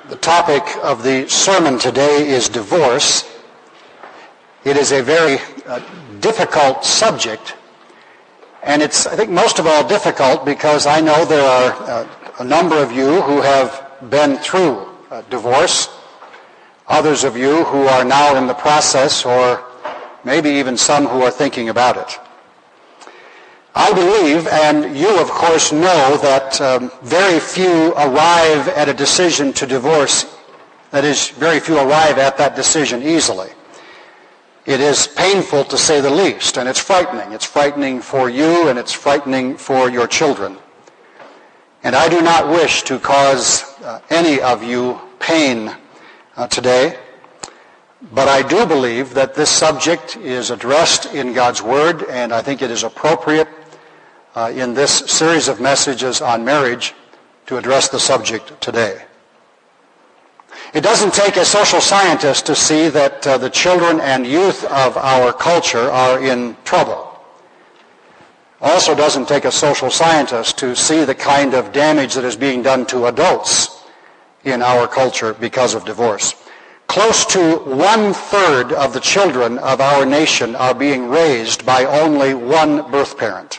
The topic of the sermon today is divorce. It is a very difficult subject, and it's, I think, most of all difficult because I know there are a number of you who have been through divorce, others of you who are now in the process, or maybe even some who are thinking about it. I believe, and you of course know, that very few arrive at a decision to divorce. That is, very few arrive at that decision easily. It is painful to say the least, and it's frightening. It's frightening for you, and it's frightening for your children. And I do not wish to cause any of you pain today, but I do believe that this subject is addressed in God's Word, and I think it is appropriate in this series of messages on marriage to address the subject today. It doesn't take a social scientist to see that the children and youth of our culture are in trouble. Also doesn't take a social scientist to see the kind of damage that is being done to adults in our culture because of divorce. Close to 1/3 of the children of our nation are being raised by only one birth parent.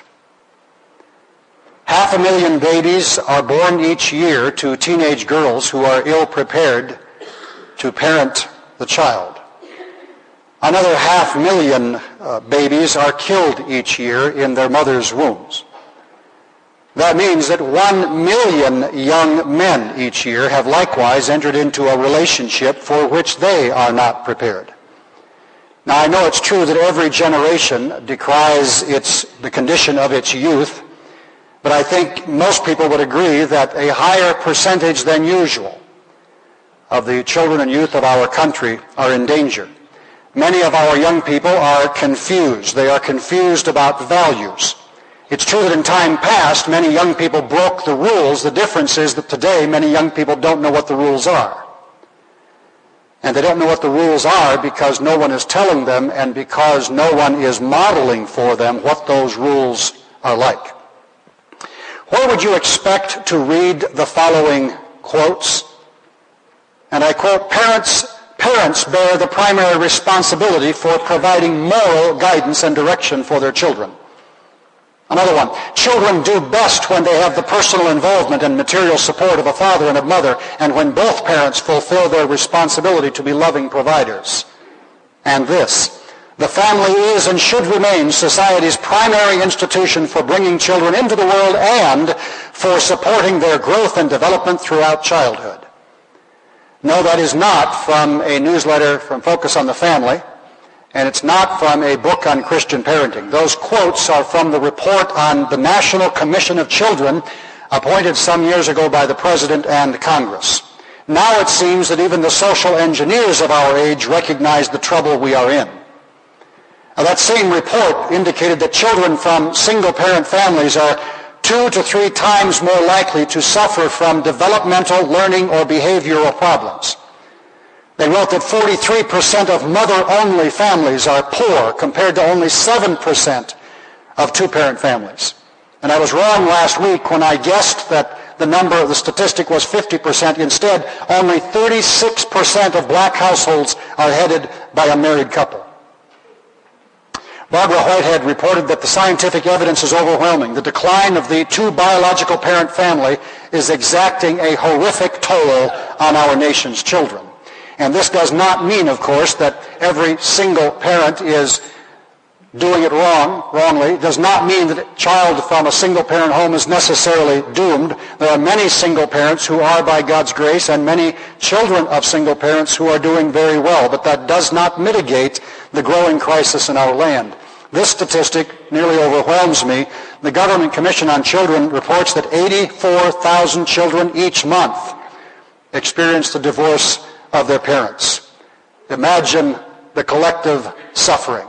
500,000 babies are born each year to teenage girls who are ill-prepared to parent the child. Another 500,000 babies are killed each year in their mother's wombs. That means that 1 million young men each year have likewise entered into a relationship for which they are not prepared. Now, I know it's true that every generation decries the condition of its youth, but I think most people would agree that a higher percentage than usual of the children and youth of our country are in danger. Many of our young people are confused. They are confused about values. It's true that in time past, many young people broke the rules. The difference is that today, many young people don't know what the rules are. And they don't know what the rules are because no one is telling them and because no one is modeling for them what those rules are like. Where would you expect to read the following quotes? And I quote, parents bear the primary responsibility for providing moral guidance and direction for their children. Another one, children do best when they have the personal involvement and material support of a father and a mother, and when both parents fulfill their responsibility to be loving providers. And this, the family is and should remain society's primary institution for bringing children into the world and for supporting their growth and development throughout childhood. No, that is not from a newsletter from Focus on the Family, and it's not from a book on Christian parenting. Those quotes are from the report on the National Commission of Children appointed some years ago by the President and Congress. Now it seems that even the social engineers of our age recognize the trouble we are in. Now, that same report indicated that children from single-parent families are 2 to 3 times more likely to suffer from developmental, learning, or behavioral problems. They wrote that 43% of mother-only families are poor compared to only 7% of two-parent families. And I was wrong last week when I guessed that the statistic was 50%. Instead, only 36% of black households are headed by a married couple. Barbara Whitehead reported that the scientific evidence is overwhelming. The decline of the two biological parent family is exacting a horrific toll on our nation's children. And this does not mean, of course, that every single parent is doing it wrongly. It does not mean that a child from a single-parent home is necessarily doomed. There are many single parents who are, by God's grace, and many children of single parents who are doing very well. But that does not mitigate the growing crisis in our land. This statistic nearly overwhelms me. The Government Commission on Children reports that 84,000 children each month experience the divorce of their parents. Imagine the collective suffering.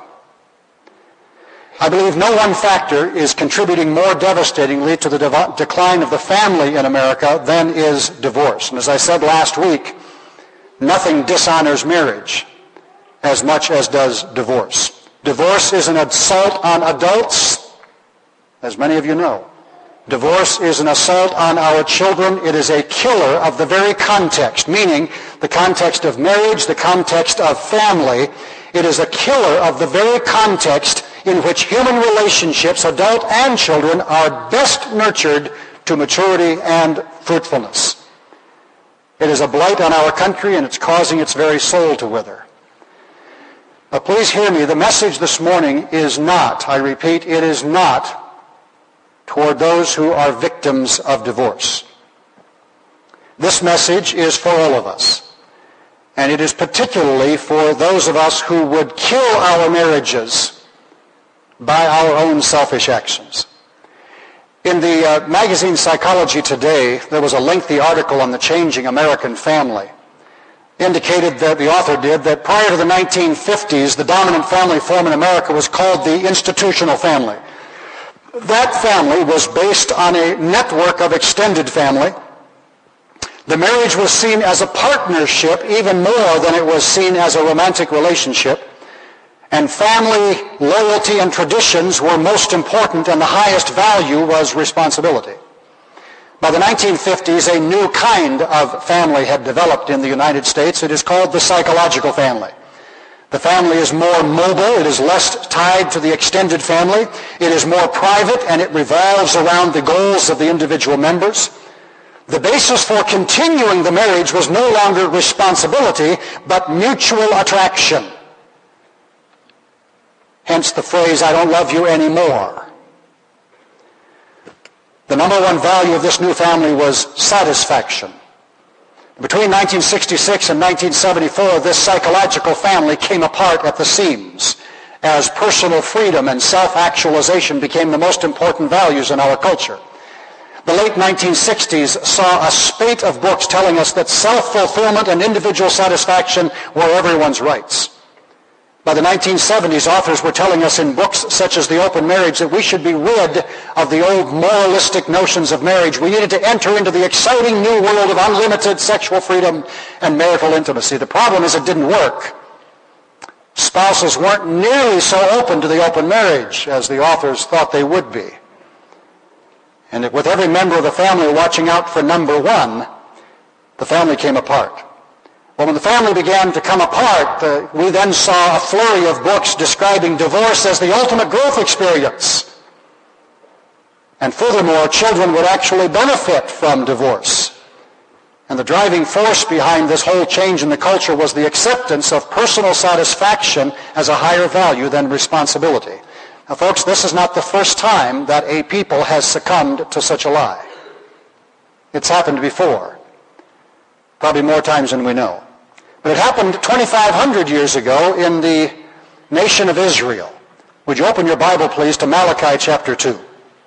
I believe no one factor is contributing more devastatingly to the decline of the family in America than is divorce. And as I said last week, nothing dishonors marriage as much as does divorce. Divorce is an assault on adults, as many of you know. Divorce is an assault on our children. It is a killer of the very context, meaning the context of marriage, the context of family. It is a killer of the very context in which human relationships, adult and children, are best nurtured to maturity and fruitfulness. It is a blight on our country, and it's causing its very soul to wither. But please hear me, the message this morning is not, I repeat, it is not toward those who are victims of divorce. This message is for all of us, and it is particularly for those of us who would kill our marriages by our own selfish actions. In the magazine Psychology Today, there was a lengthy article on the changing American family. Indicated that the author did that prior to the 1950s, the dominant family form in America was called the institutional family. That family was based on a network of extended family. The marriage was seen as a partnership even more than it was seen as a romantic relationship. And family loyalty and traditions were most important, and the highest value was responsibility. By the 1950s, a new kind of family had developed in the United States. It is called the psychological family. The family is more mobile. It is less tied to the extended family. It is more private, and it revolves around the goals of the individual members. The basis for continuing the marriage was no longer responsibility, but mutual attraction. Hence the phrase, "I don't love you anymore." The number one value of this new family was satisfaction. Between 1966 and 1974, this psychological family came apart at the seams as personal freedom and self-actualization became the most important values in our culture. The late 1960s saw a spate of books telling us that self-fulfillment and individual satisfaction were everyone's rights. By the 1970s, authors were telling us in books such as The Open Marriage that we should be rid of the old moralistic notions of marriage. We needed to enter into the exciting new world of unlimited sexual freedom and marital intimacy. The problem is it didn't work. Spouses weren't nearly so open to the open marriage as the authors thought they would be. And with every member of the family watching out for number one, the family came apart. Well, when the family began to come apart, we then saw a flurry of books describing divorce as the ultimate growth experience. And furthermore, children would actually benefit from divorce. And the driving force behind this whole change in the culture was the acceptance of personal satisfaction as a higher value than responsibility. Now, folks, this is not the first time that a people has succumbed to such a lie. It's happened before, probably more times than we know. But it happened 2,500 years ago in the nation of Israel. Would you open your Bible, please, to Malachi chapter 2.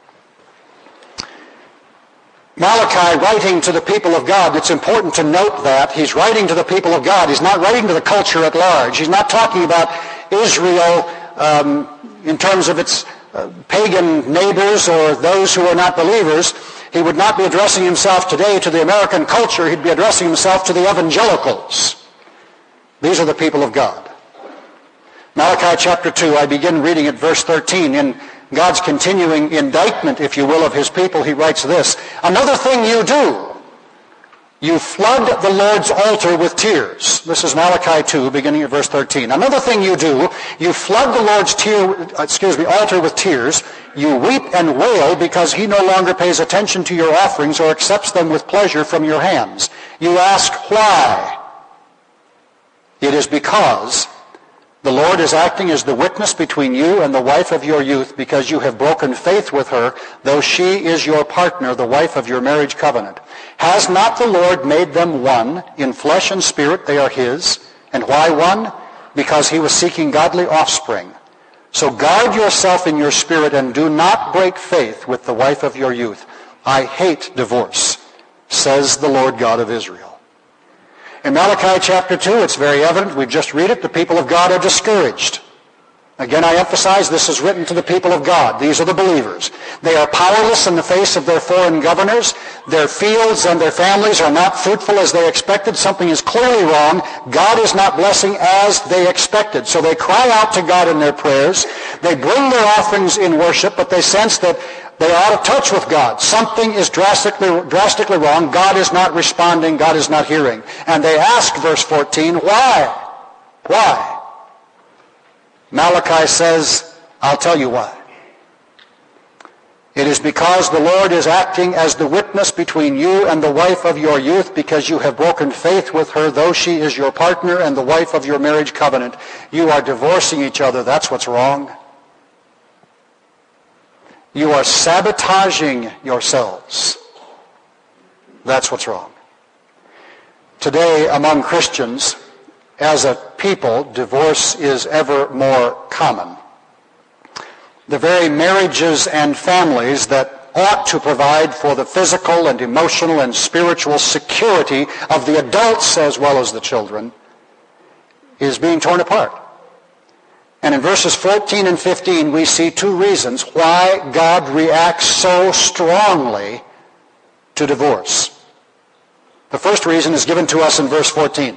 Malachi, writing to the people of God, it's important to note that he's writing to the people of God. He's not writing to the culture at large. He's not talking about Israel in terms of its pagan neighbors or those who are not believers. He would not be addressing himself today to the American culture. He'd be addressing himself to the evangelicals. These are the people of God. Malachi chapter 2, I begin reading at verse 13. In God's continuing indictment, if you will, of his people, he writes this: "Another thing you do, you flood the Lord's altar with tears." This is Malachi 2, beginning at verse 13. "Another thing you do, you flood the Lord's altar with tears. You weep and wail because he no longer pays attention to your offerings or accepts them with pleasure from your hands. You ask, why? It is because the Lord is acting as the witness between you and the wife of your youth, because you have broken faith with her, though she is your partner, the wife of your marriage covenant. Has not the Lord made them one? In flesh and spirit they are his. And why one? Because he was seeking godly offspring. So guard yourself in your spirit and do not break faith with the wife of your youth. I hate divorce, says the Lord God of Israel." In Malachi chapter 2, it's very evident. We've just read it. The people of God are discouraged. Again, I emphasize this is written to the people of God. These are the believers. They are powerless in the face of their foreign governors. Their fields and their families are not fruitful as they expected. Something is clearly wrong. God is not blessing as they expected. So they cry out to God in their prayers. They bring their offerings in worship, but they sense that They are out of touch with God. Something is drastically wrong. God is not responding. God is not hearing. And they ask, verse 14, why? Why? Malachi says, I'll tell you why. It is because the Lord is acting as the witness between you and the wife of your youth, because you have broken faith with her, though she is your partner and the wife of your marriage covenant. You are divorcing each other. That's what's wrong. You are sabotaging yourselves. That's what's wrong. Today, among Christians, as a people, divorce is ever more common. The very marriages and families that ought to provide for the physical and emotional and spiritual security of the adults as well as the children is being torn apart. And in verses 14 and 15, we see two reasons why God reacts so strongly to divorce. The first reason is given to us in verse 14.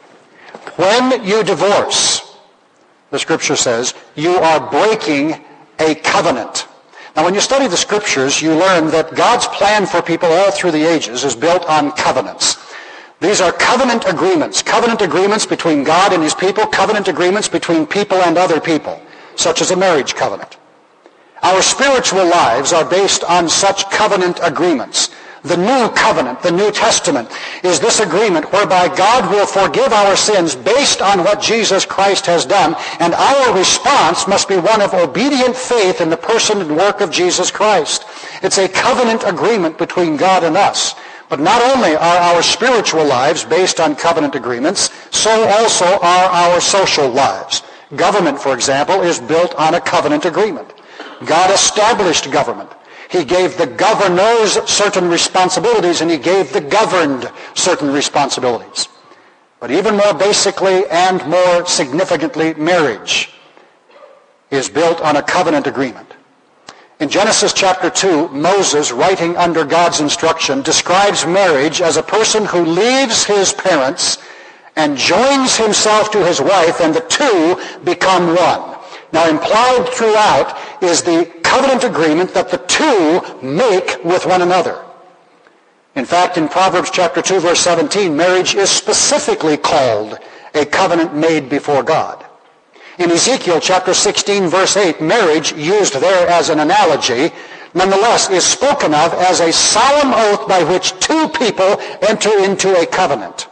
When you divorce, the Scripture says, you are breaking a covenant. Now, when you study the Scriptures, you learn that God's plan for people all through the ages is built on covenants. These are covenant agreements between God and His people, covenant agreements between people and other people, such as a marriage covenant. Our spiritual lives are based on such covenant agreements. The New Covenant, the New Testament, is this agreement whereby God will forgive our sins based on what Jesus Christ has done, and our response must be one of obedient faith in the person and work of Jesus Christ. It's a covenant agreement between God and us. But not only are our spiritual lives based on covenant agreements, so also are our social lives. Government, for example, is built on a covenant agreement. God established government. He gave the governors certain responsibilities, and He gave the governed certain responsibilities. But even more basically and more significantly, marriage is built on a covenant agreement. In Genesis chapter 2, Moses, writing under God's instruction, describes marriage as a person who leaves his parents and joins himself to his wife, and the two become one. Now, implied throughout is the covenant agreement that the two make with one another. In fact, in Proverbs chapter 2, verse 17, marriage is specifically called a covenant made before God. In Ezekiel chapter 16, verse 8, marriage, used there as an analogy, nonetheless is spoken of as a solemn oath by which two people enter into a covenant.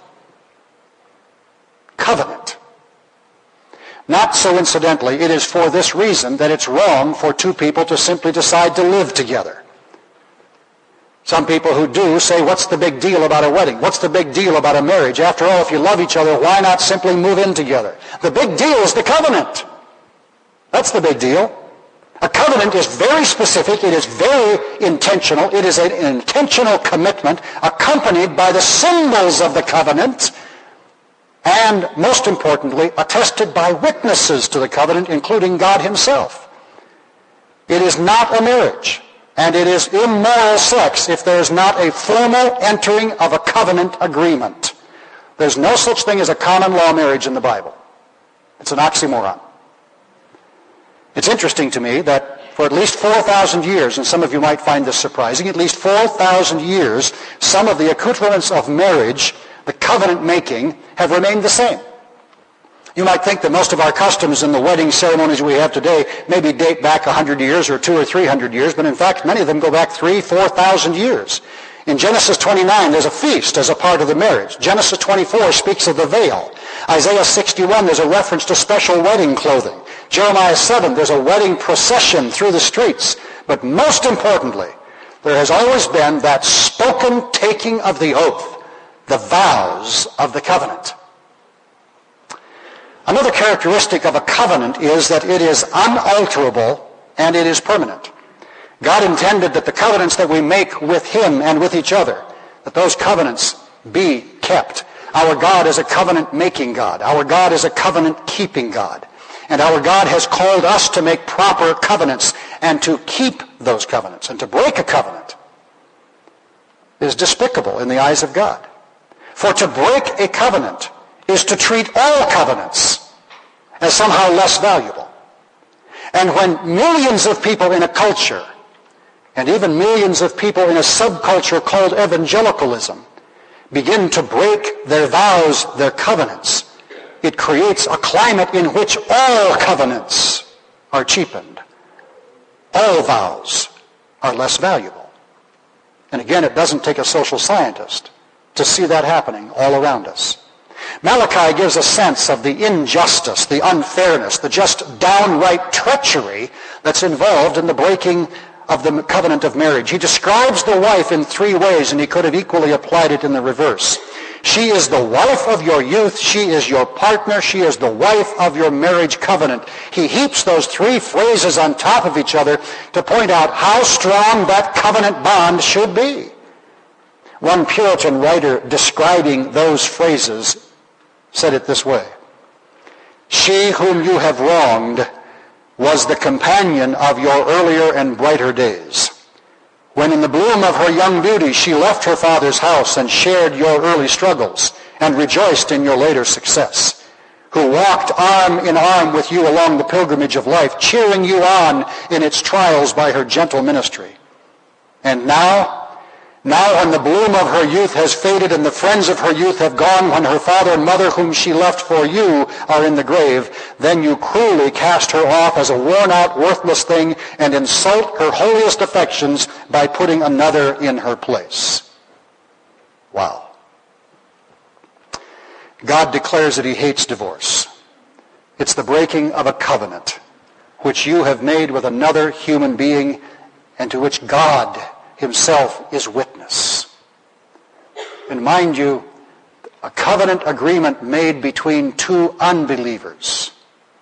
Covenant. Not so incidentally, it is for this reason that it's wrong for two people to simply decide to live together. Some people who do say, what's the big deal about a wedding? What's the big deal about a marriage? After all, if you love each other, why not simply move in together? The big deal is the covenant. That's the big deal. A covenant is very specific. It is very intentional. It is an intentional commitment accompanied by the symbols of the covenant, and most importantly, attested by witnesses to the covenant, including God Himself. It is not a marriage, and it is immoral sex if there is not a formal entering of a covenant agreement. There's no such thing as a common law marriage in the Bible. It's an oxymoron. It's interesting to me that for at least 4,000 years, and some of you might find this surprising, at least 4,000 years, some of the accoutrements of marriage, the covenant making, have remained the same. You might think that most of our customs in the wedding ceremonies we have today maybe date back 100 years or 200 or 300 years, but in fact many of them go back 3,000-4,000 years. In Genesis 29, there's a feast as a part of the marriage. Genesis 24 speaks of the veil. Isaiah 61, there's a reference to special wedding clothing. Jeremiah 7, there's a wedding procession through the streets. But most importantly, there has always been that spoken taking of the oath, the vows of the covenant. Another characteristic of a covenant is that it is unalterable and it is permanent. God intended that the covenants that we make with Him and with each other, that those covenants be kept. Our God is a covenant-making God. Our God is a covenant-keeping God. And our God has called us to make proper covenants and to keep those covenants. And to break a covenant is despicable in the eyes of God. For to break a covenant is to treat all covenants as somehow less valuable. And when millions of people in a culture and even millions of people in a subculture called evangelicalism begin to break their vows, their covenants, it creates a climate in which all covenants are cheapened. All vows are less valuable. And again, it doesn't take a social scientist to see that happening all around us. Malachi gives a sense of the injustice, the unfairness, the just downright treachery that's involved in the breaking of the covenant of marriage. He describes the wife in three ways, and he could have equally applied it in the reverse. She is the wife of your youth. She is your partner. She is the wife of your marriage covenant. He heaps those three phrases on top of each other to point out how strong that covenant bond should be. One Puritan writer describing those phrases said it this way: "She whom you have wronged was the companion of your earlier and brighter days. When in the bloom of her young beauty she left her father's house and shared your early struggles and rejoiced in your later success, who walked arm in arm with you along the pilgrimage of life, cheering you on in its trials by her gentle ministry. And now when the bloom of her youth has faded and the friends of her youth have gone, when her father and mother whom she left for you are in the grave, then you cruelly cast her off as a worn-out, worthless thing and insult her holiest affections by putting another in her place." Wow. God declares that he hates divorce. It's the breaking of a covenant which you have made with another human being and to which God himself is witness. And mind you, a covenant agreement made between two unbelievers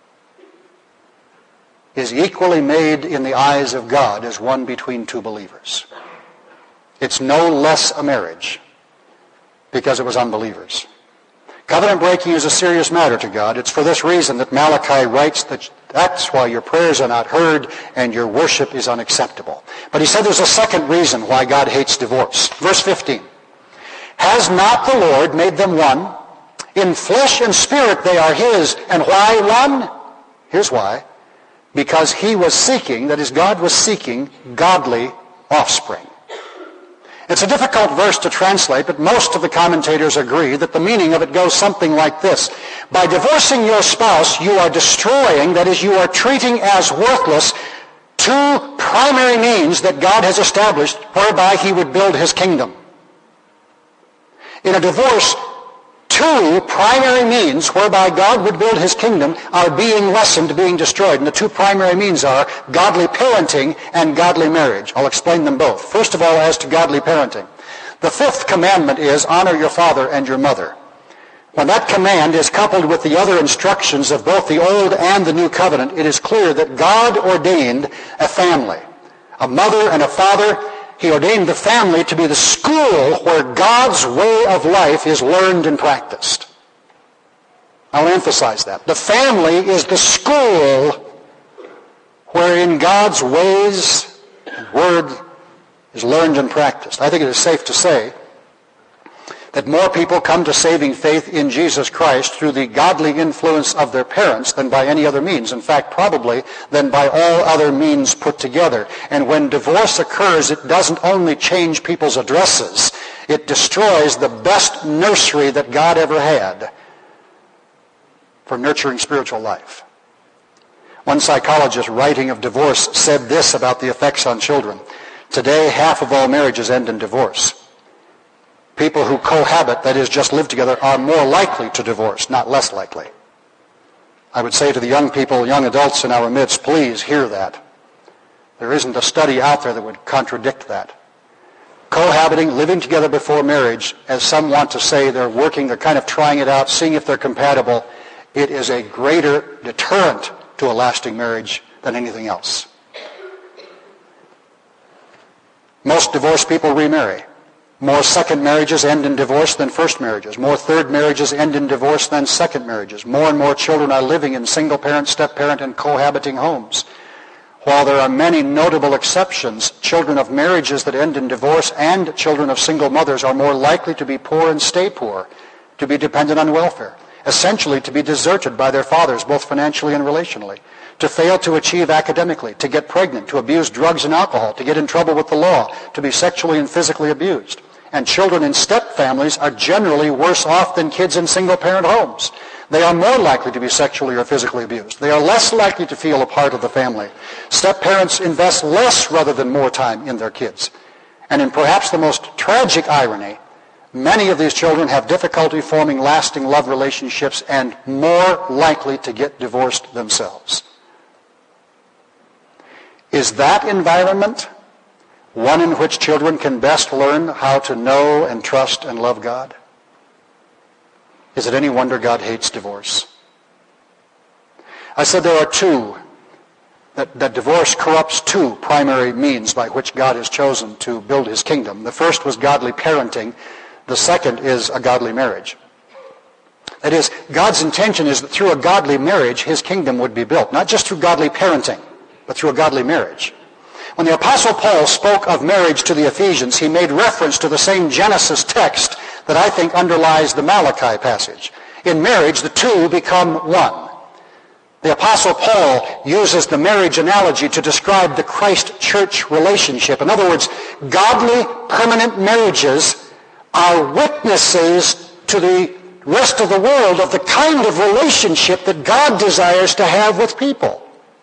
is equally made in the eyes of God as one between two believers. It's no less a marriage because it was unbelievers. Covenant breaking is a serious matter to God. It's for this reason that Malachi writes that that's why your prayers are not heard and your worship is unacceptable. But he said there's a second reason why God hates divorce. Verse 15. "Has not the Lord made them one? In flesh and spirit they are his. And why one?" Here's why. Because he was seeking, that is, God was seeking godly offspring. It's a difficult verse to translate, but most of the commentators agree that the meaning of it goes something like this. By divorcing your spouse, you are destroying, that is, you are treating as worthless, two primary means that God has established whereby he would build his kingdom. In a divorce, two primary means whereby God would build his kingdom are being lessened, being destroyed. And the two primary means are godly parenting and godly marriage. I'll explain them both. First of all, as to godly parenting. The fifth commandment is honor your father and your mother. When that command is coupled with the other instructions of both the Old and the New Covenant, it is clear that God ordained a family, a mother and a father. He ordained the family to be the school where God's way of life is learned and practiced. I'll emphasize that. The family is the school wherein God's ways and word is learned and practiced. I think it is safe to say that more people come to saving faith in Jesus Christ through the godly influence of their parents than by any other means. In fact, probably than by all other means put together. And when divorce occurs, it doesn't only change people's addresses. It destroys the best nursery that God ever had for nurturing spiritual life. One psychologist writing of divorce said this about the effects on children. Today, half of all marriages end in divorce. People who cohabit, that is, just live together, are more likely to divorce, not less likely. I would say to the young people, young adults in our midst, please hear that. There isn't a study out there that would contradict that. Cohabiting, living together before marriage, as some want to say, they're working, they're kind of trying it out, seeing if they're compatible. It is a greater deterrent to a lasting marriage than anything else. Most divorced people remarry. More second marriages end in divorce than first marriages. More third marriages end in divorce than second marriages. More and more children are living in single-parent, step-parent, and cohabiting homes. While there are many notable exceptions, children of marriages that end in divorce and children of single mothers are more likely to be poor and stay poor, to be dependent on welfare, essentially to be deserted by their fathers, both financially and relationally, to fail to achieve academically, to get pregnant, to abuse drugs and alcohol, to get in trouble with the law, to be sexually and physically abused. And children in step families are generally worse off than kids in single-parent homes. They are more likely to be sexually or physically abused. They are less likely to feel a part of the family. Step-parents invest less rather than more time in their kids. And in perhaps the most tragic irony, many of these children have difficulty forming lasting love relationships and more likely to get divorced themselves. Is that environment one in which children can best learn how to know and trust and love God? Is it any wonder God hates divorce? I said there are two, that divorce corrupts two primary means by which God has chosen to build his kingdom. The first was godly parenting. The second is a godly marriage. That is, God's intention is that through a godly marriage, his kingdom would be built. Not just through godly parenting, but through a godly marriage. When the Apostle Paul spoke of marriage to the Ephesians, he made reference to the same Genesis text that I think underlies the Malachi passage. In marriage, the two become one. The Apostle Paul uses the marriage analogy to describe the Christ-church relationship. In other words, godly, permanent marriages are witnesses to the rest of the world of the kind of relationship that God desires to have with people.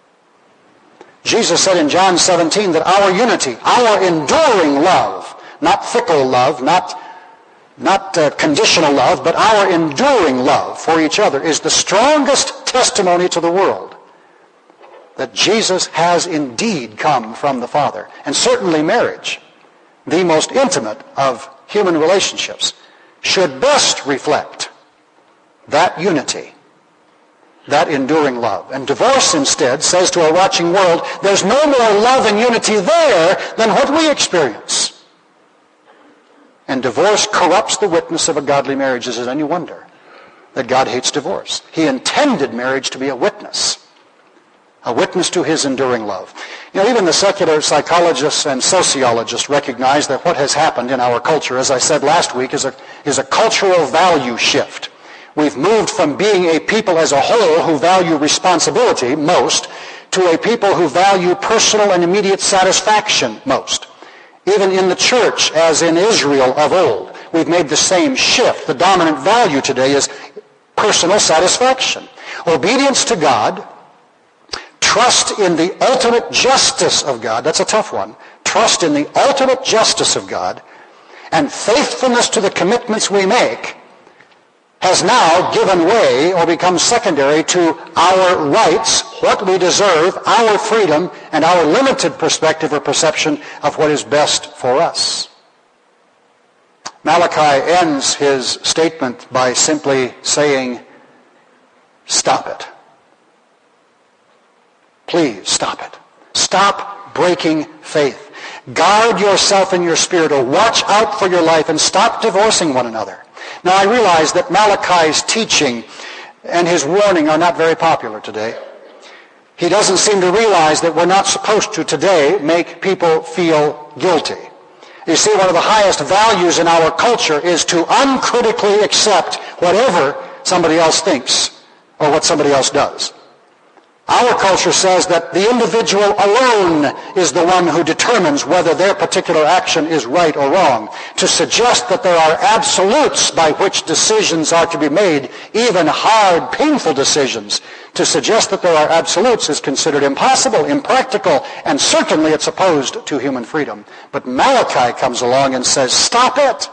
Jesus said in John 17 that our unity, our enduring love, not fickle love, not conditional love, but our enduring love for each other is the strongest testimony to the world that Jesus has indeed come from the Father. And certainly marriage, the most intimate of human relationships, should best reflect that unity, that enduring love. And divorce instead says to a watching world, there's no more love and unity there than what we experience. And divorce corrupts the witness of a godly marriage. Is it any wonder that God hates divorce? He intended marriage to be a witness to his enduring love. You know, even the secular psychologists and sociologists recognize that what has happened in our culture, as I said last week, is a cultural value shift. We've moved from being a people as a whole who value responsibility most to a people who value personal and immediate satisfaction most. Even in the church, as in Israel of old, we've made the same shift. The dominant value today is personal satisfaction. Obedience to God, trust in the ultimate justice of God, that's a tough one, trust in the ultimate justice of God, and faithfulness to the commitments we make has now given way or become secondary to our rights, what we deserve, our freedom, and our limited perspective or perception of what is best for us. Malachi ends his statement by simply saying, stop it. Please stop it. Stop breaking faith. Guard yourself in your spirit, or watch out for your life, and stop divorcing one another. Now, I realize that Malachi's teaching and his warning are not very popular today. He doesn't seem to realize that we're not supposed to today make people feel guilty. You see, one of the highest values in our culture is to uncritically accept whatever somebody else thinks or what somebody else does. Our culture says that the individual alone is the one who determines whether their particular action is right or wrong. To suggest that there are absolutes by which decisions are to be made, even hard, painful decisions, to suggest that there are absolutes is considered impossible, impractical, and certainly it's opposed to human freedom. But Malachi comes along and says, stop it.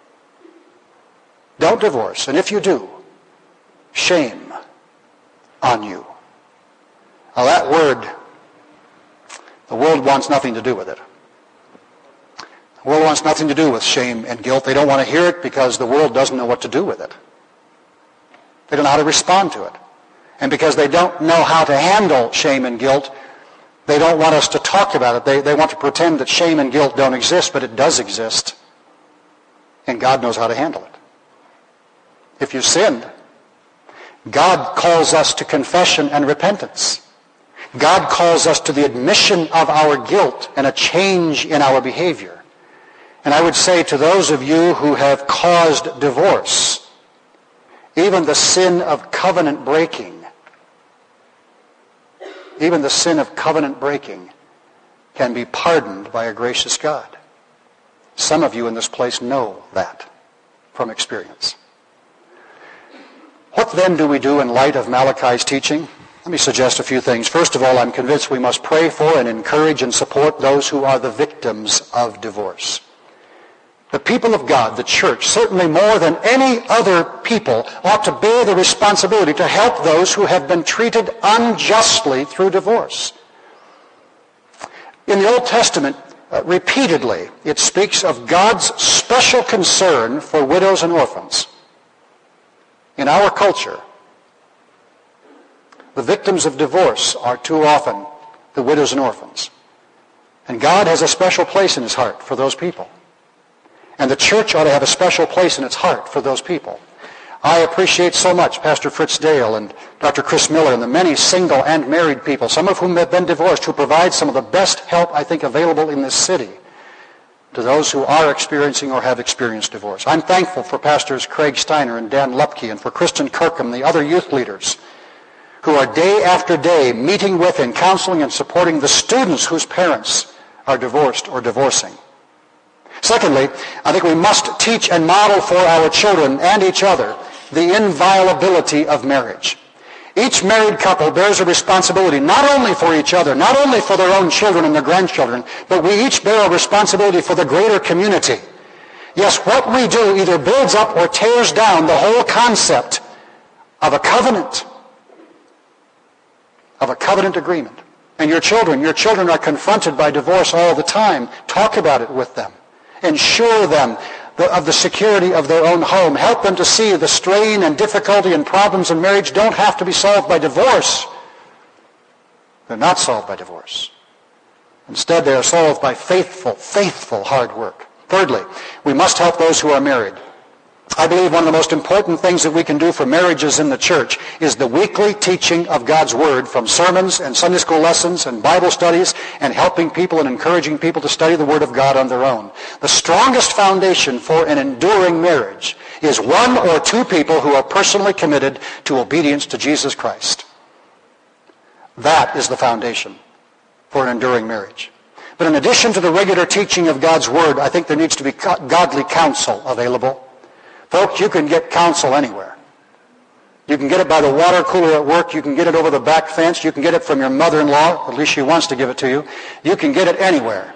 Don't divorce. And if you do, shame on you. Now that word, the world wants nothing to do with it. The world wants nothing to do with shame and guilt. They don't want to hear it because the world doesn't know what to do with it. They don't know how to respond to it. And because they don't know how to handle shame and guilt, they don't want us to talk about it. They want to pretend that shame and guilt don't exist, but it does exist. And God knows how to handle it. If you sinned, God calls us to confession and repentance. God calls us to the admission of our guilt and a change in our behavior. And I would say to those of you who have caused divorce, even the sin of covenant breaking, even the sin of covenant breaking, can be pardoned by a gracious God. Some of you in this place know that from experience. What then do we do in light of Malachi's teaching? Let me suggest a few things. First of all, I'm convinced we must pray for and encourage and support those who are the victims of divorce. The people of God, the church, certainly more than any other people, ought to bear the responsibility to help those who have been treated unjustly through divorce. In the Old Testament, repeatedly, it speaks of God's special concern for widows and orphans. In our culture, the victims of divorce are too often the widows and orphans. And God has a special place in his heart for those people. And the church ought to have a special place in its heart for those people. I appreciate so much Pastor Fritz Dale and Dr. Chris Miller and the many single and married people, some of whom have been divorced, who provide some of the best help, I think, available in this city to those who are experiencing or have experienced divorce. I'm thankful for Pastors Craig Steiner and Dan Lupke and for Kristen Kirkham, the other youth leaders, who are day after day meeting with and counseling and supporting the students whose parents are divorced or divorcing. Secondly, I think we must teach and model for our children and each other the inviolability of marriage. Each married couple bears a responsibility not only for each other, not only for their own children and their grandchildren, but we each bear a responsibility for the greater community. Yes, what we do either builds up or tears down the whole concept of a covenant agreement. And your children are confronted by divorce all the time. Talk about it with them. Ensure them of the security of their own home. Help them to see the strain and difficulty and problems in marriage don't have to be solved by divorce. They're not solved by divorce. Instead, they are solved by faithful hard work. Thirdly, we must help those who are married. I believe one of the most important things that we can do for marriages in the church is the weekly teaching of God's Word from sermons and Sunday school lessons and Bible studies and helping people and encouraging people to study the Word of God on their own. The strongest foundation for an enduring marriage is one or two people who are personally committed to obedience to Jesus Christ. That is the foundation for an enduring marriage. But in addition to the regular teaching of God's Word, I think there needs to be godly counsel available. Folks, you can get counsel anywhere. You can get it by the water cooler at work. You can get it over the back fence. You can get it from your mother-in-law. At least she wants to give it to you. You can get it anywhere.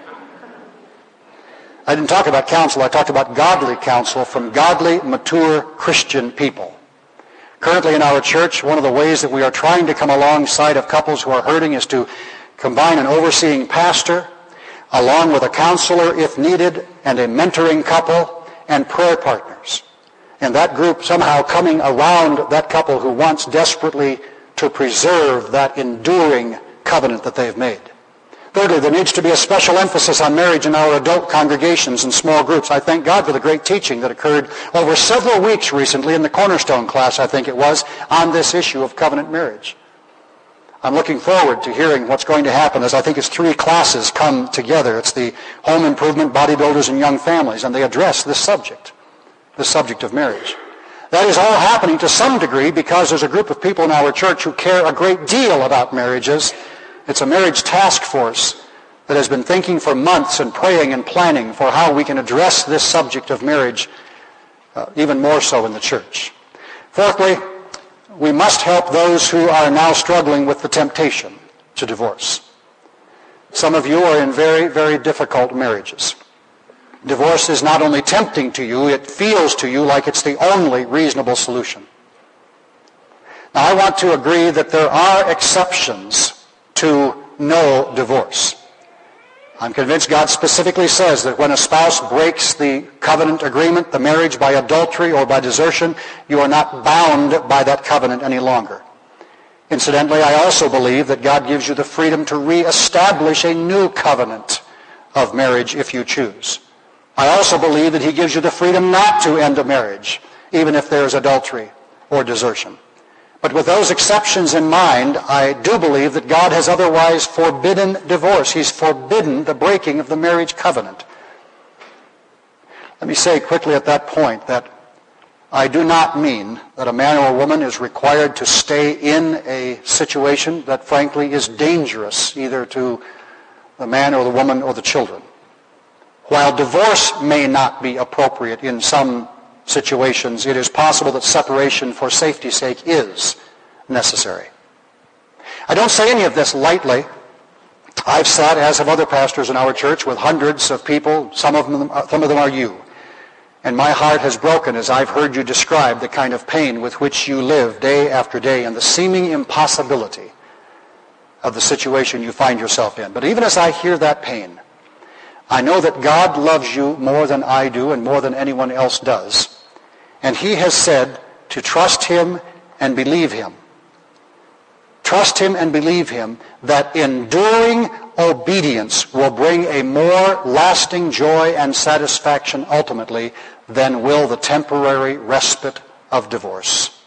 I didn't talk about counsel. I talked about godly counsel from godly, mature Christian people. Currently in our church, one of the ways that we are trying to come alongside of couples who are hurting is to combine an overseeing pastor along with a counselor if needed and a mentoring couple and prayer partners. And that group somehow coming around that couple who wants desperately to preserve that enduring covenant that they've made. Thirdly, there needs to be a special emphasis on marriage in our adult congregations and small groups. I thank God for the great teaching that occurred over several weeks recently in the Cornerstone class, I think it was, on this issue of covenant marriage. I'm looking forward to hearing what's going to happen as I think it's 3 classes come together. It's the home improvement, bodybuilders, and young families, and they address this subject of marriage. That is all happening to some degree because there's a group of people in our church who care a great deal about marriages. It's a marriage task force that has been thinking for months and praying and planning for how we can address this subject of marriage even more so in the church. Fourthly, we must help those who are now struggling with the temptation to divorce. Some of you are in very, very difficult marriages. Divorce is not only tempting to you, it feels to you like it's the only reasonable solution. Now, I want to agree that there are exceptions to no divorce. I'm convinced God specifically says that when a spouse breaks the covenant agreement, the marriage, by adultery or by desertion, you are not bound by that covenant any longer. Incidentally, I also believe that God gives you the freedom to reestablish a new covenant of marriage if you choose. I also believe that he gives you the freedom not to end a marriage, even if there is adultery or desertion. But with those exceptions in mind, I do believe that God has otherwise forbidden divorce. He's forbidden the breaking of the marriage covenant. Let me say quickly at that point that I do not mean that a man or a woman is required to stay in a situation that frankly is dangerous either to the man or the woman or the children. While divorce may not be appropriate in some situations, it is possible that separation for safety's sake is necessary. I don't say any of this lightly. I've sat, as have other pastors in our church, with hundreds of people. Some of them are you. And my heart has broken as I've heard you describe the kind of pain with which you live day after day and the seeming impossibility of the situation you find yourself in. But even as I hear that pain, I know that God loves you more than I do and more than anyone else does. And he has said to trust him and believe him. Trust him and believe him that enduring obedience will bring a more lasting joy and satisfaction ultimately than will the temporary respite of divorce.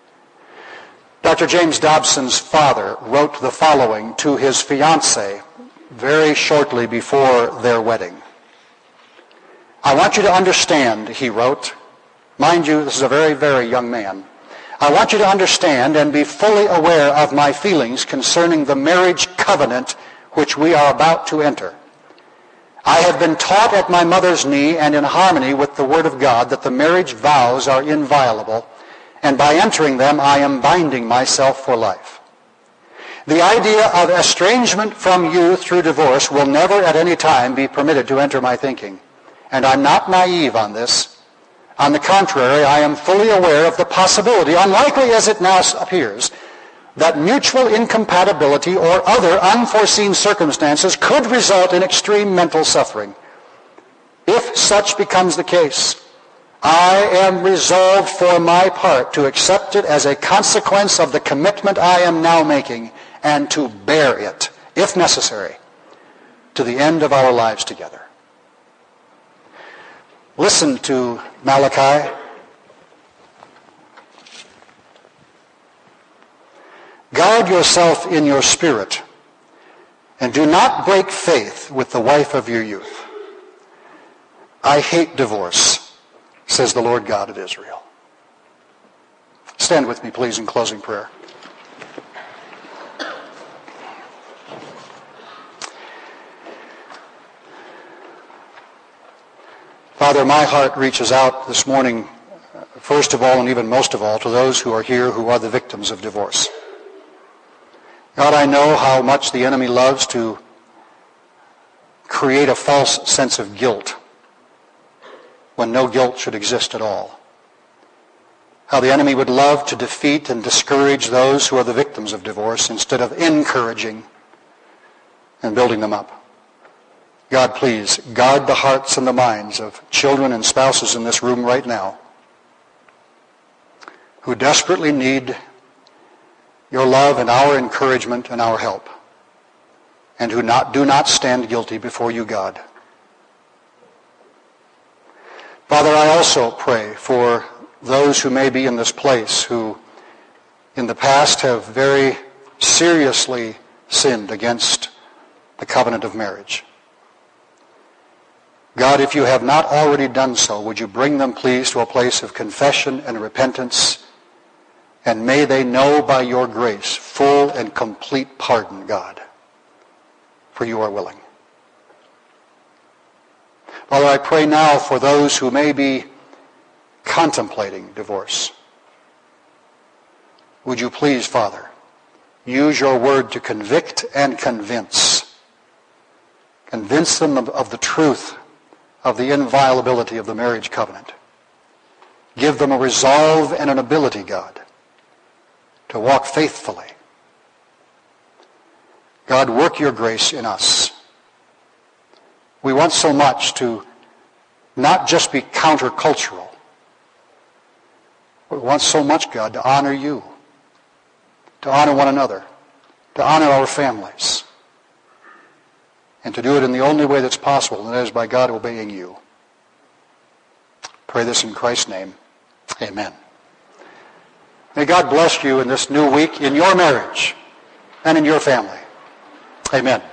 Dr. James Dobson's father wrote the following to his fiancée very shortly before their wedding. I want you to understand, he wrote. Mind you, this is a very, very young man. I want you to understand and be fully aware of my feelings concerning the marriage covenant which we are about to enter. I have been taught at my mother's knee and in harmony with the Word of God that the marriage vows are inviolable, and by entering them I am binding myself for life. The idea of estrangement from you through divorce will never at any time be permitted to enter my thinking, and I'm not naive on this. On the contrary, I am fully aware of the possibility, unlikely as it now appears, that mutual incompatibility or other unforeseen circumstances could result in extreme mental suffering. If such becomes the case, I am resolved for my part to accept it as a consequence of the commitment I am now making and to bear it, if necessary, to the end of our lives together. Listen to Malachi. Guard yourself in your spirit, and do not break faith with the wife of your youth. I hate divorce, says the Lord God of Israel. Stand with me, please, in closing prayer. Father, my heart reaches out this morning, first of all and even most of all, to those who are here who are the victims of divorce. God, I know how much the enemy loves to create a false sense of guilt when no guilt should exist at all. How the enemy would love to defeat and discourage those who are the victims of divorce instead of encouraging and building them up. God, please guard the hearts and the minds of children and spouses in this room right now who desperately need your love and our encouragement and our help, and who do not stand guilty before you, God. Father, I also pray for those who may be in this place who in the past have very seriously sinned against the covenant of marriage. God, if you have not already done so, would you bring them, please, to a place of confession and repentance, and may they know by your grace full and complete pardon, God, for you are willing. Father, I pray now for those who may be contemplating divorce. Would you please, Father, use your word to convict and convince. Convince them of the truth of the inviolability of the marriage covenant. Give them a resolve and an ability, God, to walk faithfully. God, work your grace in us. We want so much to not just be countercultural. We want so much, God, to honor you, to honor one another, to honor our families, and to do it in the only way that's possible, and that is by God obeying you. Pray this in Christ's name. Amen. May God bless you in this new week in your marriage and in your family. Amen.